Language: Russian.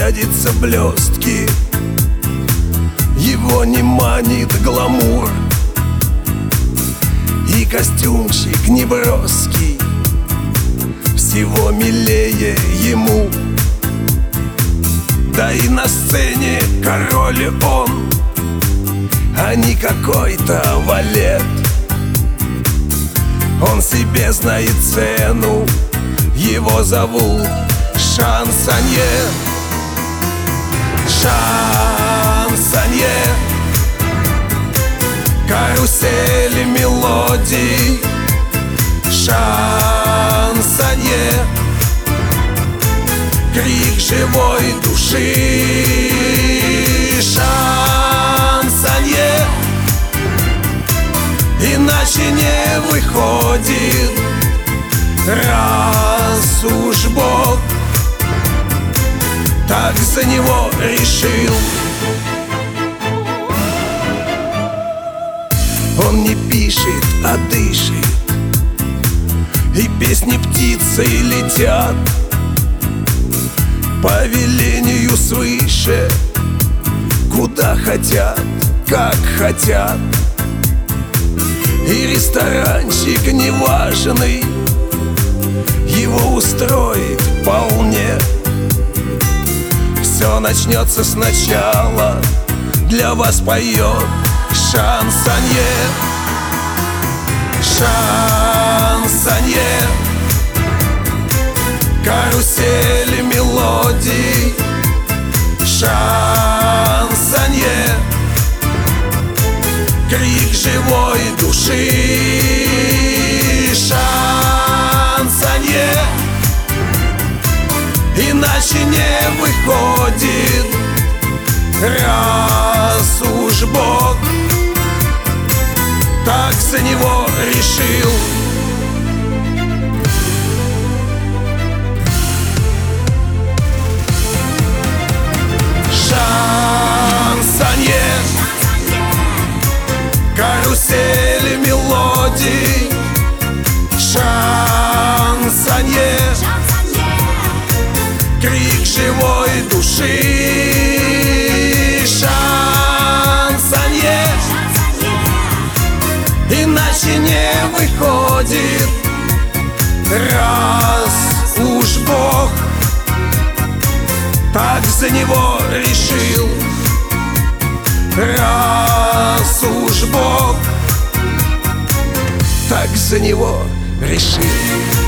нарядится в блестки. Его не манит гламур и костюмчик неброский всего милее ему. Да и на сцене король он, а не какой-то валет. Он себе знает цену, его зовут шансонье. Шансонье, карусель мелодий. Шансонье, крик живой души. Шансонье, иначе не выходит, раз уж Бог так за него решил. Он не пишет, а дышит, и песни птицей летят по велению свыше, куда хотят, как хотят. И ресторанчик неважный его устроит вполне. Все начнется сначала, для вас поет шансонье. Шансонье, карусель мелодий. Шансонье, крик живой души. Шансонье, иначе не выходит, раз уж Бог так за него решил. Шансонье, карусель мелодий. Шансонье, крик живой души. Шансонье, иначе не выходит, раз уж Бог так за него решил. Раз уж Бог так за него решил.